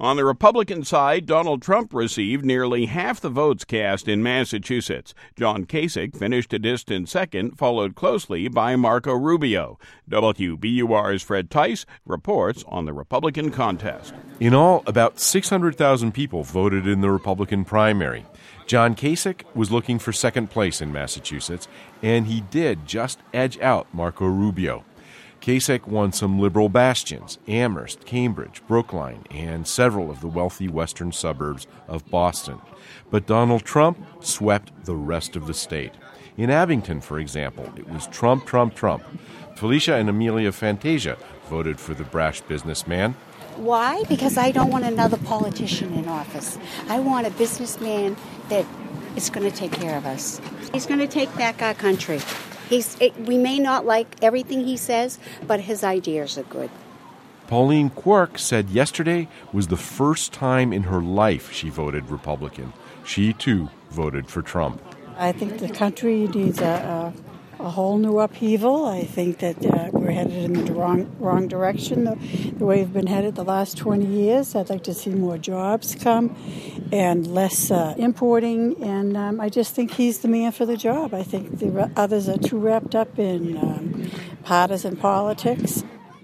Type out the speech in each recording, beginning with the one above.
On the Republican side, Donald Trump received nearly half the votes cast in Massachusetts. John Kasich finished a distant second, followed closely by Marco Rubio. WBUR's Fred Tice reports on the Republican contest. In all, about 600,000 people voted in the Republican primary. John Kasich was looking for second place in Massachusetts, and he did just edge out Marco Rubio. Kasich won some liberal bastions, Amherst, Cambridge, Brookline, and several of the wealthy western suburbs of Boston. But Donald Trump swept the rest of the state. In Abington, for example, it was Trump, Trump, Trump. Felicia and Amelia Fantasia voted for the brash businessman. Why? Because I don't want another politician in office. I want a businessman that is going to take care of us. He's going to take back our country. We may not like everything he says, but his ideas are good. Pauline Quirk said yesterday was the first time in her life she voted Republican. She, too, voted for Trump. I think the country needs a whole new upheaval. I think that we're headed in the wrong direction, the way we've been headed the last 20 years. I'd like to see more jobs come and less importing, and I just think he's the man for the job. I think the others are too wrapped up in partisan politics.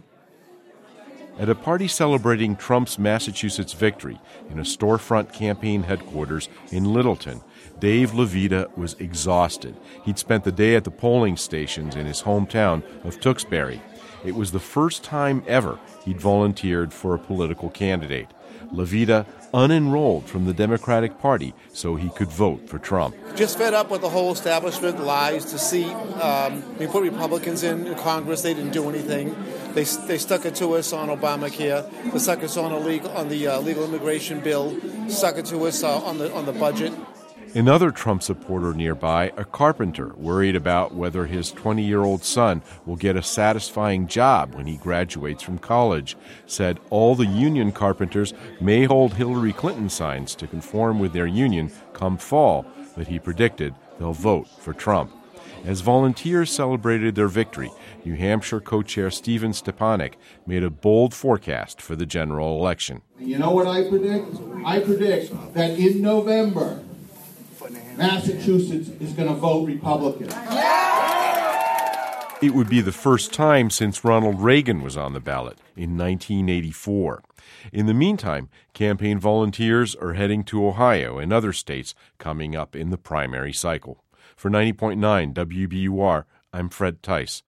At a party celebrating Trump's Massachusetts victory in a storefront campaign headquarters in Littleton, Dave Levita was exhausted. He'd spent the day at the polling stations in his hometown of Tewksbury. It was the first time ever he'd volunteered for a political candidate. Levita unenrolled from the Democratic Party so he could vote for Trump. Just fed up with the whole establishment lies, deceit. We put Republicans in Congress. They didn't do anything. They stuck it to us on Obamacare. They stuck us on the legal immigration bill. Stuck it to us on the budget. Another Trump supporter nearby, a carpenter, worried about whether his 20-year-old son will get a satisfying job when he graduates from college, said all the union carpenters may hold Hillary Clinton signs to conform with their union come fall, but he predicted they'll vote for Trump. As volunteers celebrated their victory, New Hampshire co-chair Stephen Stepanek made a bold forecast for the general election. You know what I predict? I predict that in November, Massachusetts is going to vote Republican. It would be the first time since Ronald Reagan was on the ballot in 1984. In the meantime, campaign volunteers are heading to Ohio and other states coming up in the primary cycle. For 90.9 WBUR, I'm Fred Tice.